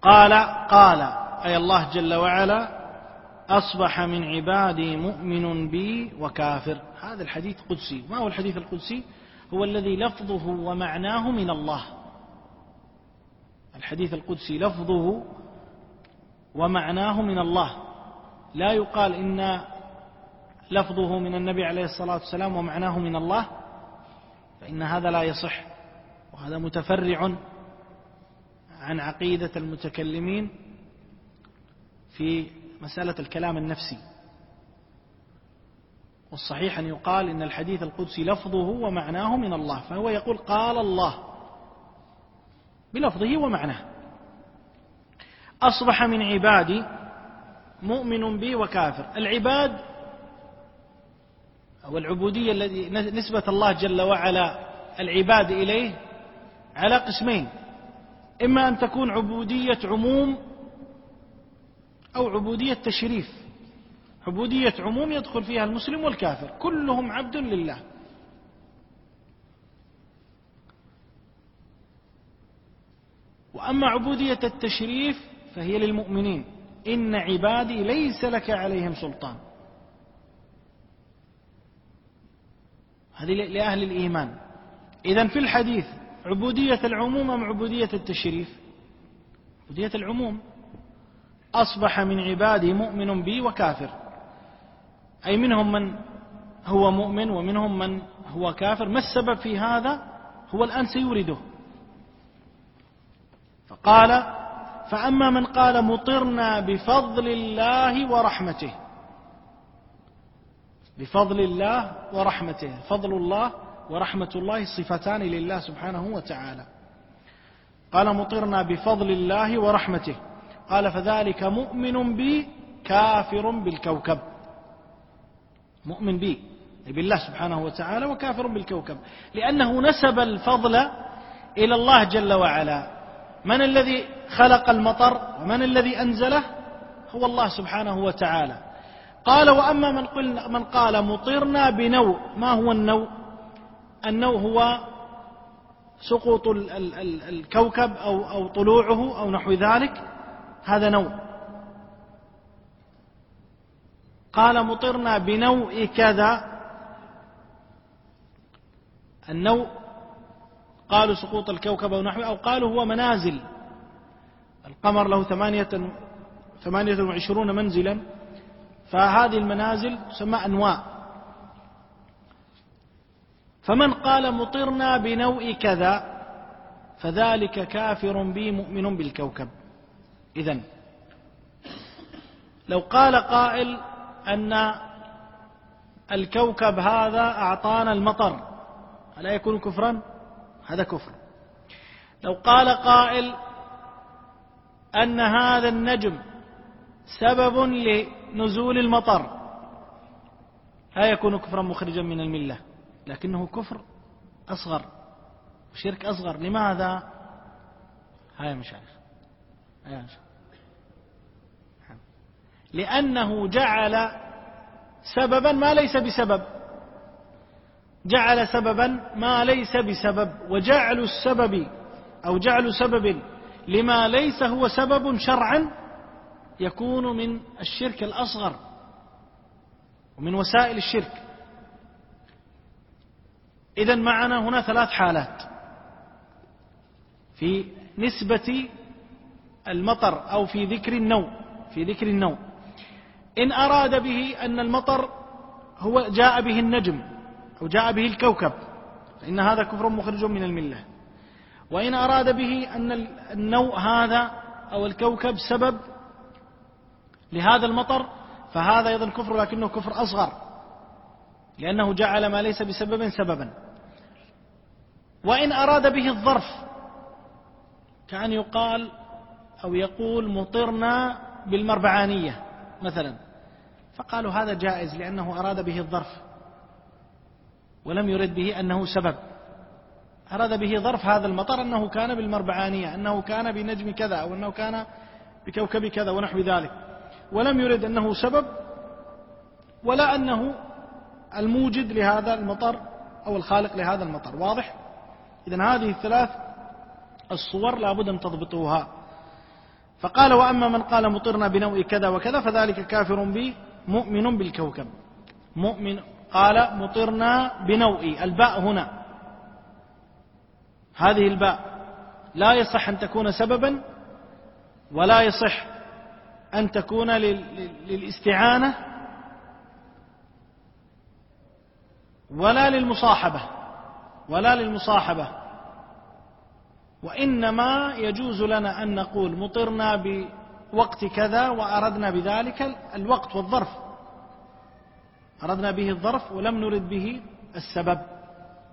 قال أي الله جل وعلا أصبح من عبادي مؤمن بي وكافر. هذا الحديث قدسي. ما هو الحديث القدسي؟ هو الذي لفظه ومعناه من الله. الحديث القدسي لفظه ومعناه من الله، لا يقال إن لفظه من النبي عليه الصلاة والسلام ومعناه من الله، فإن هذا لا يصح، وهذا متفرع عن عقيدة المتكلمين في مسألة الكلام النفسي. والصحيح أن يقال إن الحديث القدسي لفظه ومعناه من الله، فهو يقول قال الله بلفظه ومعناه. أصبح من عبادي مؤمن بي وكافر. العباد أو العبودية التي نسبة الله جل وعلا العباد إليه على قسمين: إما أن تكون عبودية عموم أو عبودية تشريف. عبودية عموم يدخل فيها المسلم والكافر، كلهم عبد لله. وأما عبودية التشريف فهي للمؤمنين: إن عبادي ليس لك عليهم سلطان. هذه لأهل الإيمان. إذن في الحديث عبودية العموم أم عبودية التشريف؟ عبودية العموم. أصبح من عبادي مؤمن بي وكافر، أي منهم من هو مؤمن ومنهم من هو كافر. ما السبب في هذا؟ هو الآن سيورده. فقال: فأما من قال مطرنا بفضل الله ورحمته. بفضل الله ورحمته، فضل الله ورحمة الله صفتان لله سبحانه وتعالى. قال مطرنا بفضل الله ورحمته، قال: فذلك مؤمن بي كافر بالكوكب. مؤمن بي أي بالله سبحانه وتعالى، وكافر بالكوكب، لأنه نسب الفضل إلى الله جل وعلا. من الذي خلق المطر ومن الذي أنزله؟ هو الله سبحانه وتعالى. قال: وأما من قال مطرنا بنوء. ما هو النوء؟ النوء هو سقوط الكوكب أو طلوعه أو نحو ذلك، هذا نوء. قال مطرنا بنوء كذا. النوء قالوا سقوط الكوكب أو نحوه، أو قالوا هو منازل. القمر له 28 منزلا، فهذه المنازل تسمى أنواء. فمن قال مطرنا بنوء كذا فذلك كافر بي مؤمن بالكوكب. إذن لو قال قائل أن الكوكب هذا أعطانا المطر، ألا يكون كفرا؟ هذا كفر. لو قال قائل أن هذا النجم سبب لنزول المطر، لا يكون كفرا مخرجا من الملة، لكنه كفر أصغر، شرك أصغر. لماذا؟ هيا مشايخ، لأنه جعل سببا ما ليس بسبب، جعل سببا ما ليس بسبب. وجعل السبب أو جعل سبب لما ليس هو سبب شرعا يكون من الشرك الأصغر ومن وسائل الشرك. إذن معنا هنا 3 حالات في نسبة المطر أو في ذكر النوء. إن أراد به أن المطر هو جاء به النجم أو جاء به الكوكب فإن هذا كفر مخرج من الملة. وإن أراد به أن النوء هذا أو الكوكب سبب لهذا المطر فهذا أيضا كفر، لكنه كفر أصغر، لأنه جعل ما ليس بسبب سببا. وإن أراد به الظرف، كأن يقال أو يقول مطرنا بالمربعانية مثلا، فقالوا هذا جائز لأنه أراد به الظرف ولم يرد به أنه سبب. أراد به ظرف هذا المطر أنه كان بالمربعانية، أنه كان بنجم كذا، أو أنه كان بكوكب كذا ونحو ذلك، ولم يرد أنه سبب ولا أنه الموجد لهذا المطر أو الخالق لهذا المطر. واضح؟ إذن هذه 3 الصور لابد أن تضبطوها. فقال وأما من قال مطرنا بنوء كذا وكذا فذلك كافر بي مؤمن بالكوكب. مؤمن قال مطرنا بنوء، الباء هنا هذه الباء لا يصح أن تكون سببا، ولا يصح أن تكون للاستعانة، ولا للمصاحبة، وإنما يجوز لنا أن نقول مطرنا بوقت كذا وأردنا بذلك الوقت والظرف، أردنا به الظرف ولم نرد به السبب.